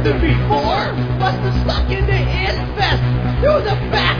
nothing before. Must have stuck in the infest through the back